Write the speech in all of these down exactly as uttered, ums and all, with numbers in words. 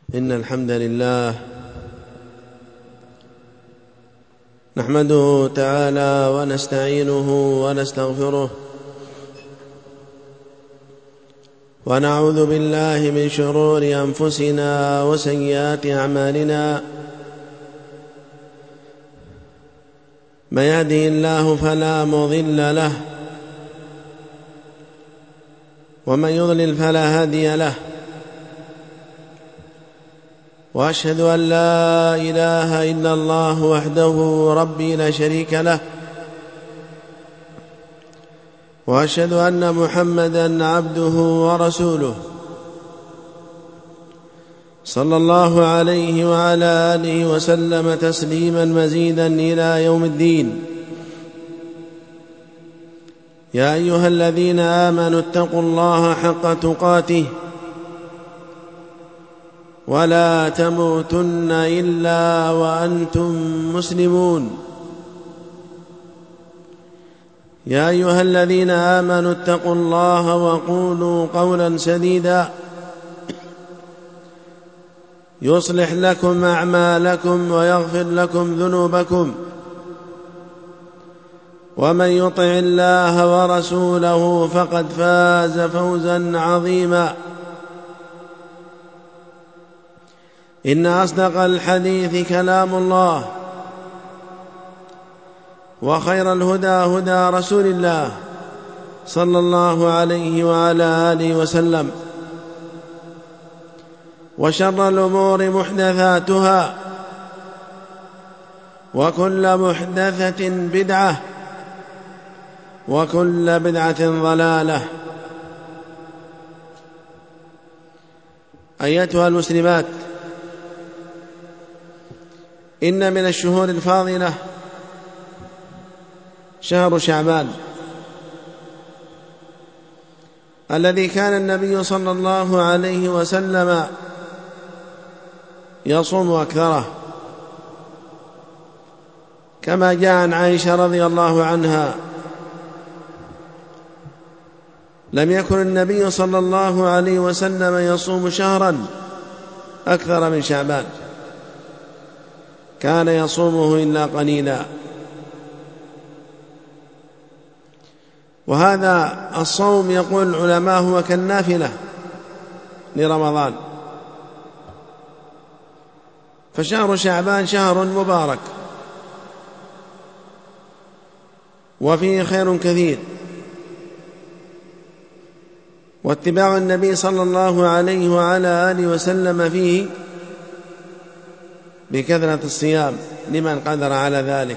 إن الحمد لله نحمده تعالى ونستعينه ونستغفره ونعوذ بالله من شرور أنفسنا وسيئات أعمالنا. من يهده الله فلا مضل له ومن يضلل فلا هادي له، وأشهد أن لا إله إلا الله وحده ربي لا شريك له، وأشهد أن محمدًا عبده ورسوله صلى الله عليه وعلى آله وسلم تسليمًا مزيدًا إلى يوم الدين. يا أيها الذين آمنوا اتقوا الله حق تقاته ولا تموتن إلا وأنتم مسلمون. يا أيها الذين آمنوا اتقوا الله وقولوا قولا سديدا يصلح لكم أعمالكم ويغفر لكم ذنوبكم، ومن يطع الله ورسوله فقد فاز فوزا عظيما. إن أصدق الحديث كلام الله، وخير الهدى هدى رسول الله صلى الله عليه وعلى آله وسلم، وشر الأمور محدثاتها، وكل محدثة بدعة، وكل بدعة ضلالة. أيتها المسلمات، إن من الشهور الفاضلة شهر شعبان الذي كان النبي صلى الله عليه وسلم يصوم أكثره، كما جاء عن عائشة رضي الله عنها: لم يكن النبي صلى الله عليه وسلم يصوم شهرا أكثر من شعبان، كان يصومه إلا قليلا. وهذا الصوم يقول العلماء هو كالنافلة لرمضان، فشهر شعبان شهر مبارك وفيه خير كثير، واتباع النبي صلى الله عليه وعلى آله وسلم فيه بكثرة الصيام لمن قدر على ذلك.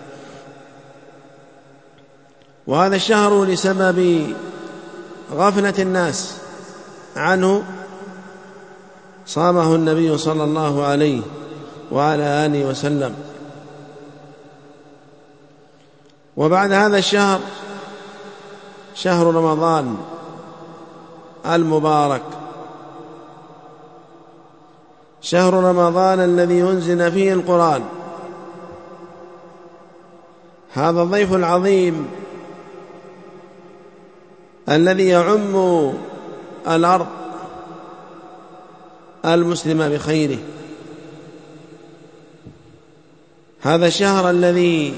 وهذا الشهر لسبب غفلة الناس عنه صامه النبي صلى الله عليه وعلى آله وسلم. وبعد هذا الشهر شهر رمضان المبارك، شهر رمضان الذي أنزل فيه القرآن. هذا الضيف العظيم الذي يعم الأرض المسلمة بخيره، هذا الشهر الذي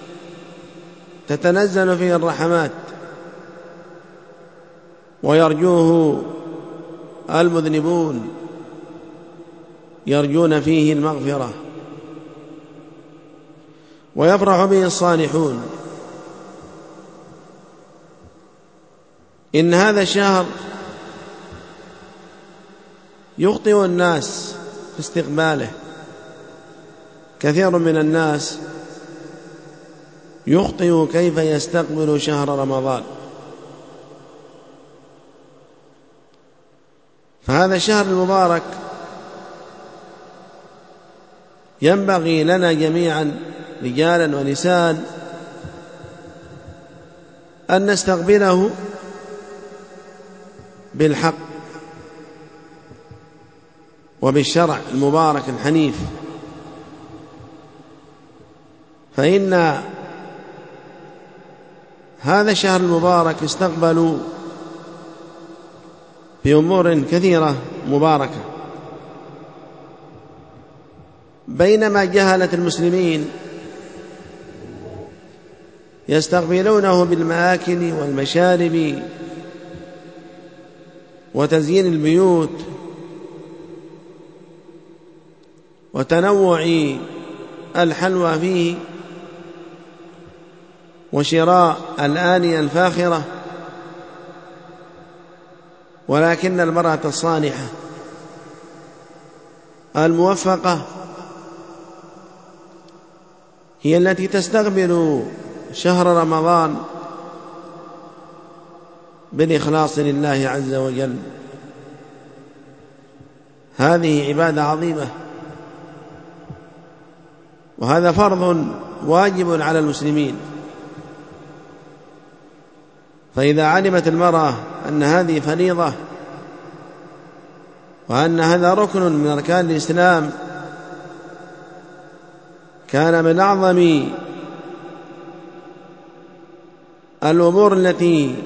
تتنزل فيه الرحمات ويرجوه المذنبون، يرجون فيه المغفرة، ويفرح به الصالحون. إن هذا الشهر يخطئ الناس في استقباله، كثير من الناس يخطئ كيف يستقبل شهر رمضان. فهذا الشهر المبارك ينبغي لنا جميعا رجالا ونساء أن نستقبله بالحق وبالشرع المبارك الحنيف، فإن هذا الشهر المبارك استقبلوا بأمور كثيرة مباركة. بينما جهلة المسلمين يستقبلونه بالمآكل والمشارب وتزيين البيوت وتنوع الحلوى فيه وشراء الآنية الفاخرة، ولكن المرأة الصالحة الموفقة هي التي تستقبل شهر رمضان بالإخلاص لله عز وجل. هذه عبادة عظيمة، وهذا فرض واجب على المسلمين. فإذا علمت المرأة أن هذه فريضة وأن هذا ركن من أركان الإسلام، كان من أعظم الأمور التي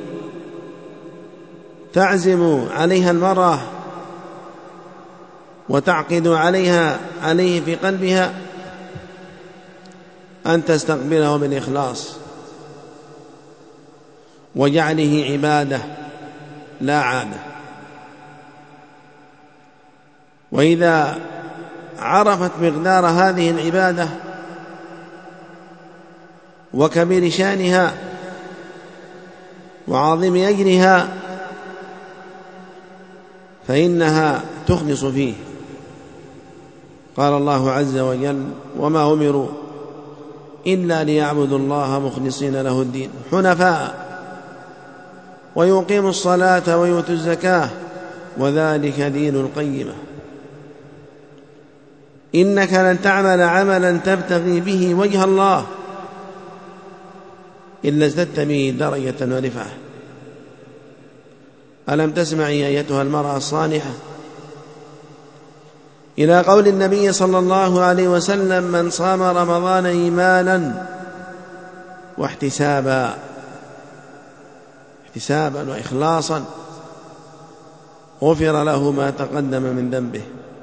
تعزم عليها المرأة وتعقد عليها عليه في قلبها أن تستقبله بالإخلاص وجعله عبادة لا عادة. وإذا عرفت مقدار هذه العبادة وكبير شانها وعظيم أجرها فإنها تخلص فيه. قال الله عز وجل: وما أمروا إلا ليعبدوا الله مخلصين له الدين حنفاء ويقيموا الصلاة ويؤتوا الزكاة وذلك دين القيمة. إنك لن تعمل عملا تبتغي به وجه الله إلا ازددت به درجة ورفعة. ألم تسمعي أيتها المرأة الصالحة إلى قول النبي صلى الله عليه وسلم: من صام رمضان إيمانا واحتسابا احتسابا وإخلاصا غفر له ما تقدم من ذنبه.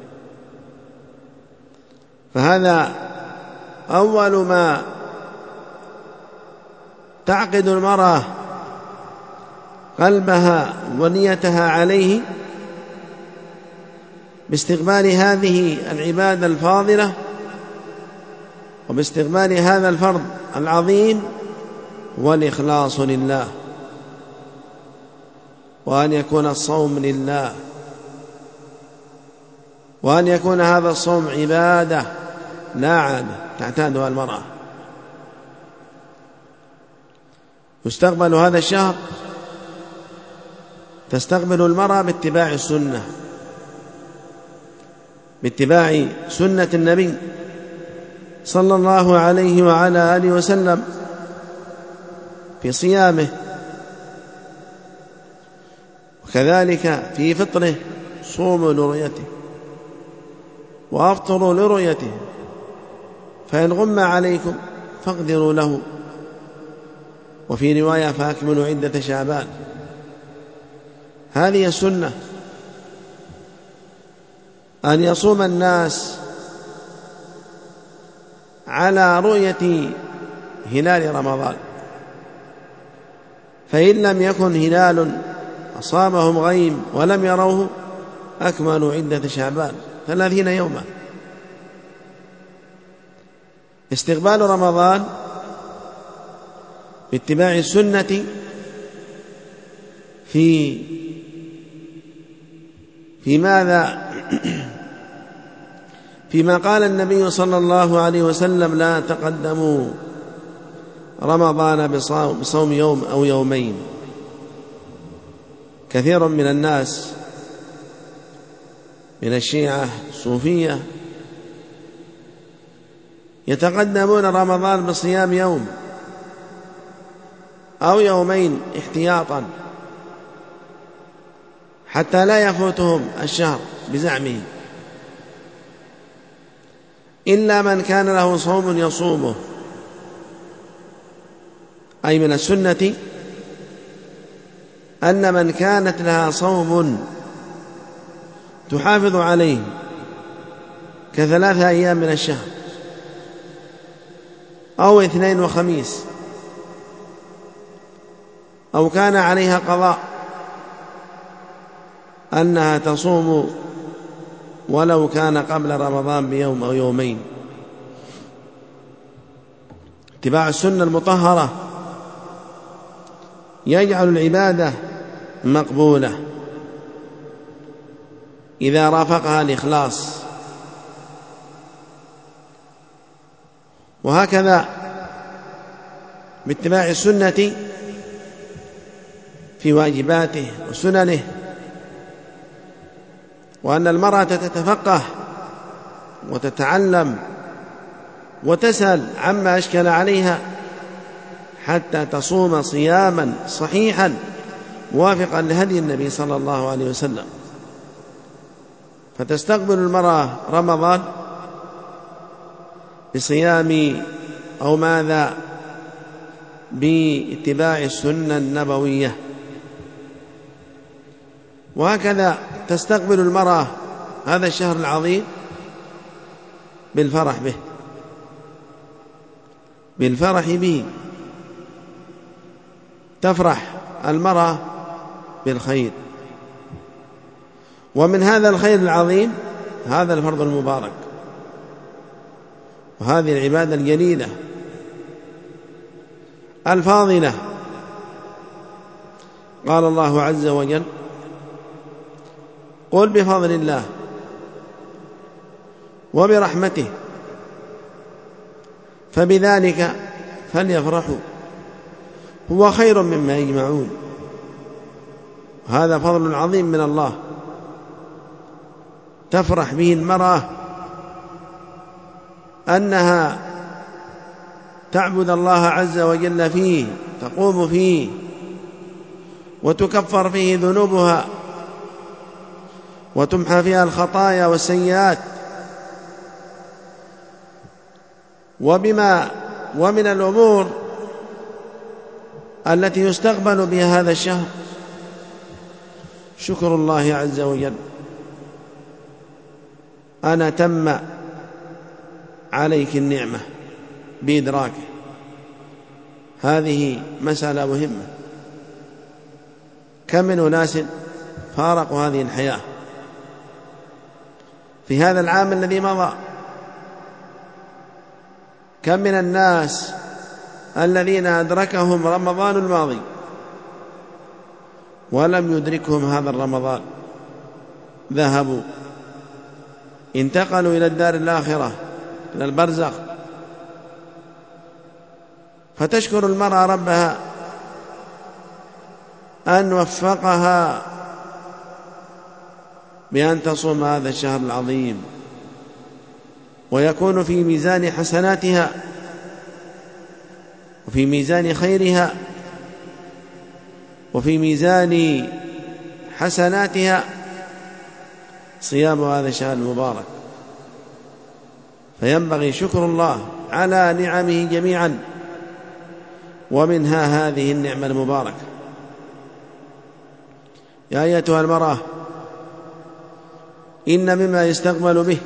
فهذا أول ما تعقد المرأة قلبها ونيتها عليه باستقبال هذه العبادة الفاضلة وباستقبال هذا الفرض العظيم، والإخلاص لله، وأن يكون الصوم لله، وأن يكون هذا الصوم عبادة لا عادة تعتادها المرأة. يستقبل هذا الشهر، تستقبل المرأة باتباع السنة، باتباع سنة النبي صلى الله عليه وعلى آله وسلم في صيامه، وكذلك في فطره: صوموا لرؤيته وأفطروا لرؤيته، فإن غم عليكم فاقدروا له، وفي رواية: فأكملوا عدة شعبان. هذه السنة، أن يصوم الناس على رؤية هلال رمضان، فإن لم يكن هلال أصابهم غيم ولم يروه أكملوا عدة شعبان ثلاثين يوما. استقبال رمضان باتباع السنة في في ماذا؟ فيما قال النبي صلى الله عليه وسلم: لا تقدموا رمضان بصوم يوم أو يومين. كثير من الناس من الشيعة الصوفية يتقدمون رمضان بصيام يوم أو يومين احتياطا حتى لا يفوتهم الشهر بزعمه، إلا من كان له صوم يصومه. أي من السنة أن من كانت لها صوم تحافظ عليه كثلاثة أيام من الشهر أو اثنين وخميس، أو كان عليها قضاء أنها تصوم ولو كان قبل رمضان بيوم أو يومين. اتباع السنة المطهرة يجعل العبادة مقبولة إذا رافقها الإخلاص. وهكذا باتباع السنة في واجباته وسننه، وأن المرأة تتفقه وتتعلم وتسأل عما أشكل عليها حتى تصوم صياما صحيحا موافقا لهدي النبي صلى الله عليه وسلم. فتستقبل المرأة رمضان بصيام أو ماذا باتباع السنة النبوية. وهكذا تستقبل المرأة هذا الشهر العظيم بالفرح به بالفرح به تفرح المرأة بالخير. ومن هذا الخير العظيم هذا الفرض المبارك وهذه العبادة الجليلة الفاضلة. قال الله عز وجل: قل بفضل الله وبرحمته فبذلك فليفرحوا هو خير مما يجمعون. هذا فضل عظيم من الله تفرح به المرأة، أنها تعبد الله عز وجل فيه، تقوم فيه وتكفر فيه ذنوبها وتمحى فيها الخطايا والسيئات. وبما ومن الأمور التي يستقبل بها هذا الشهر شكر الله عز وجل. أنا تم عليك النعمة بإدراكه. هذه مسألة مهمة. كم من أناس فارقوا هذه الحياة في هذا العام الذي مضى. كم من الناس الذين أدركهم رمضان الماضي ولم يدركهم هذا الرمضان، ذهبوا انتقلوا إلى الدار الآخرة، إلى البرزخ. فتشكر المرأة ربها أن وفقها بأن تصوم هذا الشهر العظيم، ويكون في ميزان حسناتها وفي ميزان خيرها وفي ميزان حسناتها صيام هذا الشهر المبارك. فينبغي شكر الله على نعمه جميعا، ومنها هذه النعمة المباركة. يا أيتها المرأة، إن مما يستقبل به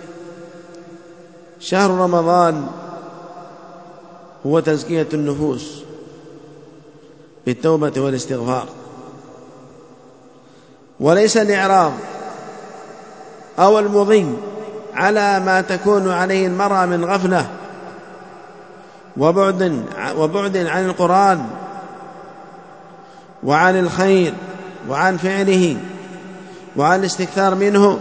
شهر رمضان هو تزكية النفوس بالتوبة والاستغفار، وليس الإعراض أو المضي على ما تكون عليه المرأة من غفلة وبعد, وبعد عن القرآن وعن الخير وعن فعله وعن الاستكثار منه،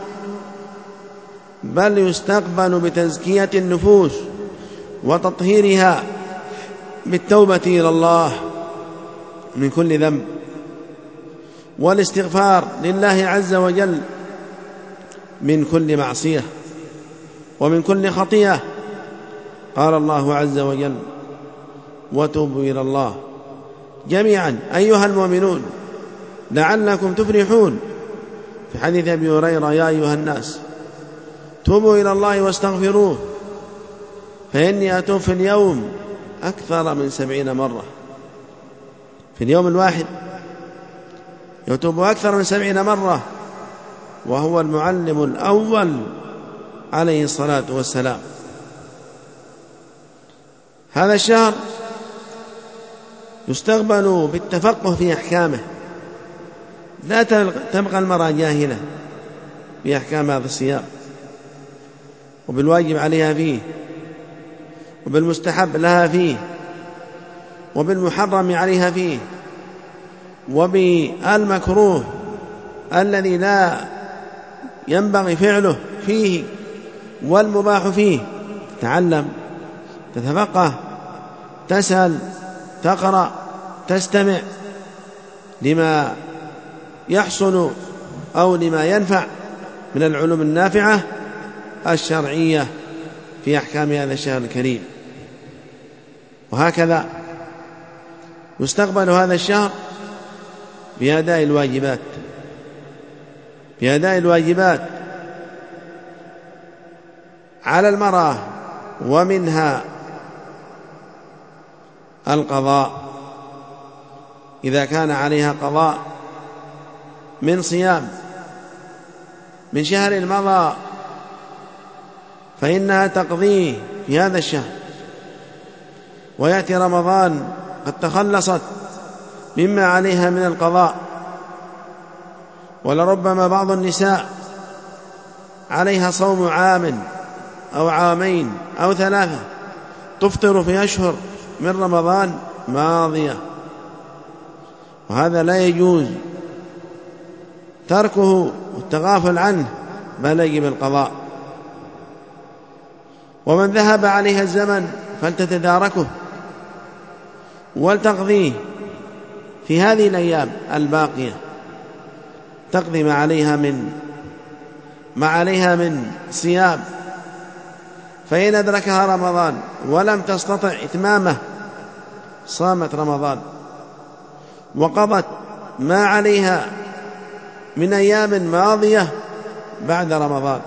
بل يستقبل بتزكية النفوس وتطهيرها بالتوبة إلى الله من كل ذنب والاستغفار لله عز وجل من كل معصية ومن كل خطيئة. قال الله عز وجل: وتوبوا إلى الله جميعا أيها المؤمنون لعلكم تفلحون. في حديث أبي هريرة: يا أيها الناس توبوا إلى الله واستغفروه فإني أتوب في اليوم أكثر من سبعين مرة. في اليوم الواحد يتوب أكثر من سبعين مرة، وهو المعلم الأول عليه الصلاة والسلام. هذا الشهر يستقبل بالتفقه في أحكامه، لا تبقى المرأة جاهلة بأحكام هذا الصيام وبالواجب عليها فيه وبالمستحب لها فيه وبالمحرم عليها فيه وبالمكروه الذي لا ينبغي فعله فيه والمباح فيه. تتعلم، تتفقه، تسأل، تقرأ، تستمع لما يحصل أو لما ينفع من العلوم النافعة الشرعية في أحكام هذا الشهر الكريم. وهكذا يستقبل هذا الشهر بأداء الواجبات بأداء الواجبات على المرأة، ومنها القضاء إذا كان عليها قضاء من صيام من شهر مضى فإنها تقضيه في هذا الشهر، ويأتي رمضان قد تخلصت مما عليها من القضاء. ولربما بعض النساء عليها صوم عام أو عامين أو ثلاثة تفطر في أشهر من رمضان ماضية، وهذا لا يجوز تركه والتغافل عنه، بل يجب القضاء. ومن ذهب عليها الزمن فلتتداركه ولتقضيه في هذه الأيام الباقية، تقضي ما عليها من ما عليها من صيام. فإن أدركها رمضان ولم تستطع إتمامه صامت رمضان وقضت ما عليها من أيام ماضية بعد رمضان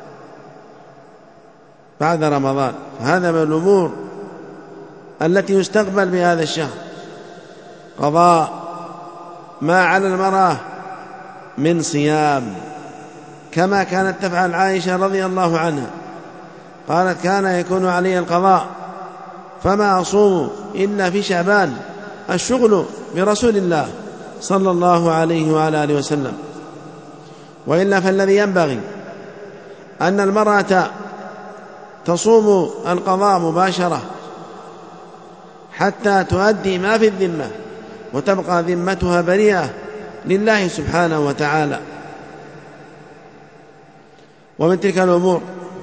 بعد رمضان هذا من الأمور التي يستقبل بهذا الشهر، قضاء ما على المرأة من صيام، كما كانت تفعل عائشة رضي الله عنها، قالت: كان يكون علي القضاء فما أصوم إلا في شعبان، الشغل برسول الله صلى الله عليه وعلى آله وسلم. وإلا فالذي ينبغي أن المرأة تصوم القضاء مباشرة حتى تؤدي ما في الذمة وتبقى ذمتها بريئة لله سبحانه وتعالى. ومن تلك الأمور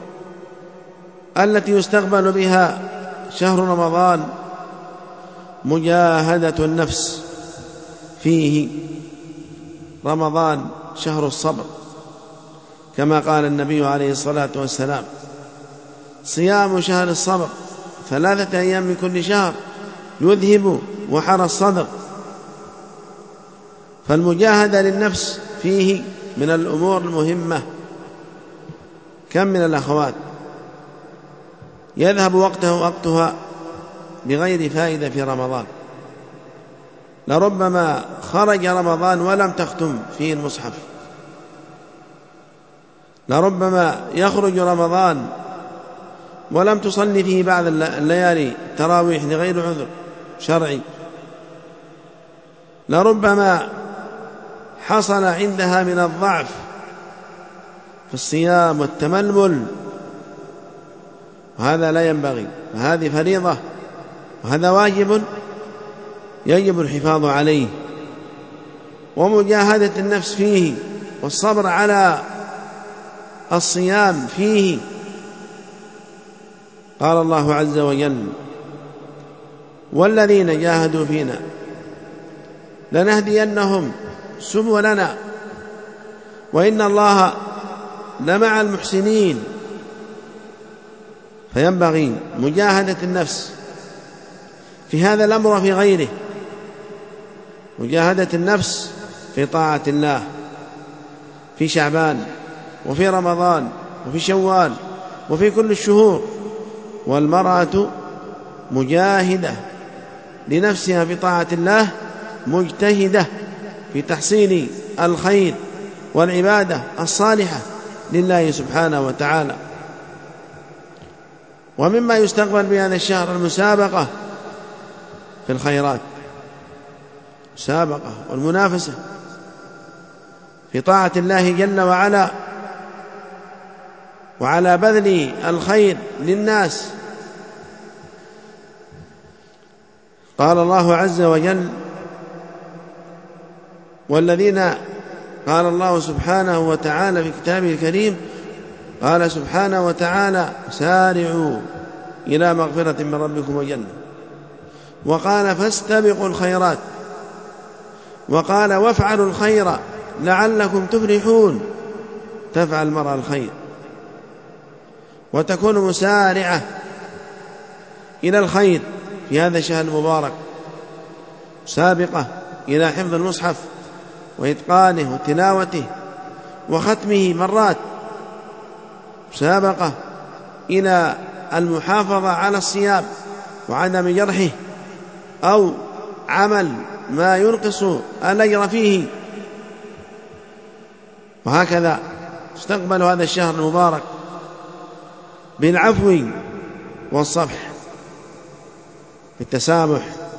التي يستقبل بها شهر رمضان مجاهدة النفس فيه. رمضان شهر الصبر، كما قال النبي عليه الصلاة والسلام: صيام شهر الصبر ثلاثة أيام من كل شهر يذهب وحر الصدر. فالمجاهدة للنفس فيه من الأمور المهمة. كم من الأخوات يذهب وقته وقتها بغير فائدة في رمضان، لربما خرج رمضان ولم تختم فيه المصحف، لربما يخرج رمضان ولم تصلي فيه بعد الليالي التراويح لغير عذر شرعي، لربما حصل عندها من الضعف في الصيام والتململ، وهذا لا ينبغي. وهذه فريضة وهذا واجب يجب الحفاظ عليه، ومجاهدة النفس فيه والصبر على الصيام فيه. قال الله عز وجل: والذين جاهدوا فينا لنهدينهم سبلنا وإن الله لمع المحسنين. فينبغي مجاهدة النفس في هذا الأمر وفي غيره، مجاهدة النفس في طاعة الله في شعبان وفي رمضان وفي شوال وفي كل الشهور. والمرأة مجاهدة لنفسها في طاعة الله، مجتهدة في تحصيل الخير والعبادة الصالحة لله سبحانه وتعالى. ومما يستقبل بهذا الشهر المسابقة في الخيرات، مسابقة والمنافسة في طاعة الله جل وعلا وعلى بذل الخير للناس. قال الله عز وجل: والذين قال الله سبحانه وتعالى في كتابه الكريم، قال سبحانه وتعالى: سارعوا إلى مغفرة من ربكم وجنة، وقال: فاستبقوا الخيرات، وقال: وافعلوا الخير لعلكم تفلحون. تفعل المرأة الخير وتكون مسارعة إلى الخير في هذا الشهر المبارك، سابقة إلى حفظ المصحف وإتقانه وتلاوته وختمه مرات، مسابقة إلى المحافظة على الصيام وعدم جرحه أو عمل ما ينقص الأجر فيه. وهكذا استقبل هذا الشهر المبارك بالعفو والصفح، بالتسامح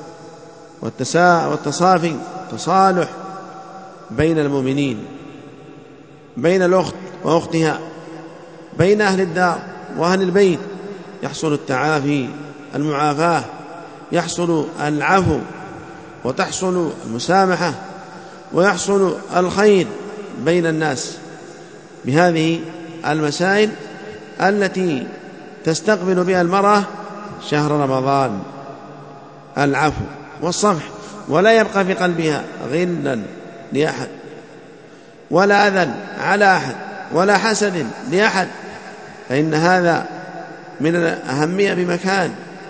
والتصافي والتصالح بين المؤمنين، بين الأخت وأختها، بين أهل الدار وأهل البيت، يحصل التعافي، المعافاة، يحصل العفو، وتحصل المسامحة، ويحصل الخير بين الناس بهذه المسائل التي تستقبل بها المرأة شهر رمضان: العفو والصفح، ولا يبقى في قلبها غلا لأحد، ولا أذى على أحد، ولا حسد لأحد، فإن هذا من الأهمية بمكان.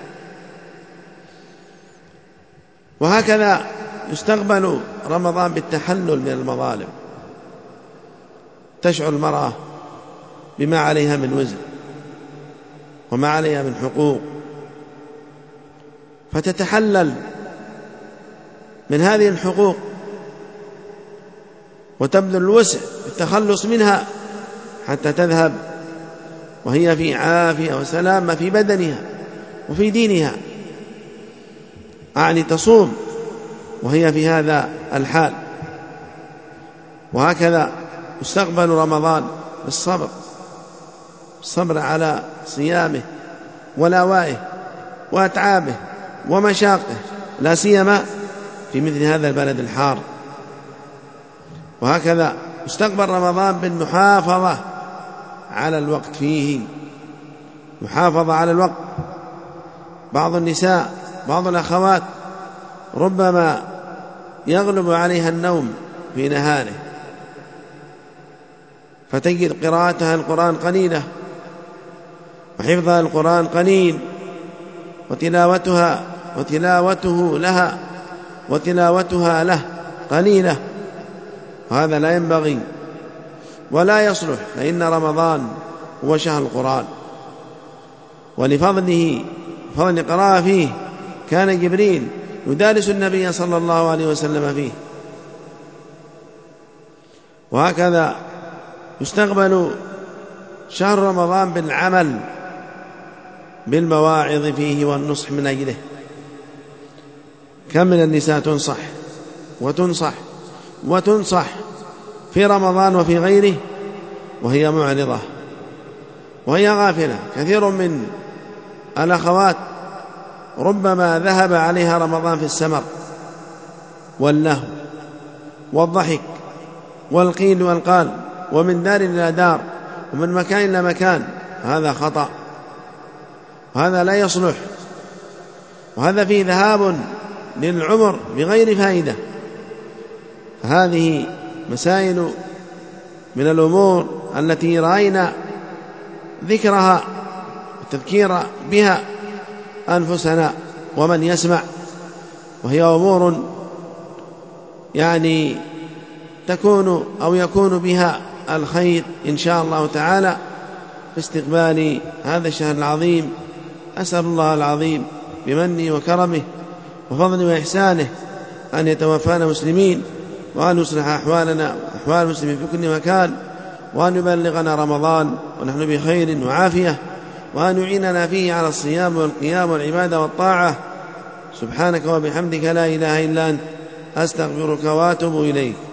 وهكذا يستقبل رمضان بالتحلل من المظالم، تشعر المرأة بما عليها من وزر وما عليها من حقوق، فتتحلل من هذه الحقوق وتبذل الوسع في التخلص منها حتى تذهب وهي في عافية وسلامة في بدنها وفي دينها، أعني تصوم وهي في هذا الحال. وهكذا يستقبل رمضان بالصبر، الصبر على صيامه ولوائه وأتعابه ومشاقه، لا سيما في مثل هذا البلد الحار. وهكذا يستقبل رمضان بالمحافظة على الوقت فيه، محافظة على الوقت. بعض النساء، بعض الأخوات ربما يغلب عليها النوم في نهاره، فتجد قراءتها القرآن قليلة، وحفظها القرآن قليل، وتلاوتها وتلاوته لها وتلاوتها له قليلة. وهذا لا ينبغي ولا يصلح، فإن رمضان هو شهر القرآن، ولفضله فضل قراءة فيه كان جبريل يدارس النبي صلى الله عليه وسلم فيه. وهكذا يستقبل شهر رمضان بالعمل بالمواعظ فيه والنصح من أجله. كم من النساء تنصح وتنصح وتنصح في رمضان وفي غيره وهي معرضة وهي غافلة. كثير من الأخوات ربما ذهب عليها رمضان في السمر واللهو والضحك والقيل والقال، ومن دار إلى دار ومن مكان إلى مكان. هذا خطأ، وهذا لا يصلح، وهذا فيه ذهاب للعمر بغير فائدة. فهذه مسائل من الأمور التي رأينا ذكرها والتذكير بها أنفسنا ومن يسمع، وهي أمور يعني تكون أو يكون بها الخير إن شاء الله تعالى في استقبال هذا الشهر العظيم. أسأل الله العظيم بمنه وكرمه وفضله وإحسانه أن يتوفانا مسلمين، وأن يصلح أحوالنا وأحوال المسلمين في كل مكان، وأن يبلغنا رمضان ونحن بخير وعافية، وأن يعيننا فيه على الصيام والقيام والعبادة والطاعة. سبحانك وبحمدك لا إله إلا أنت، أستغفرك وأتوب إليك.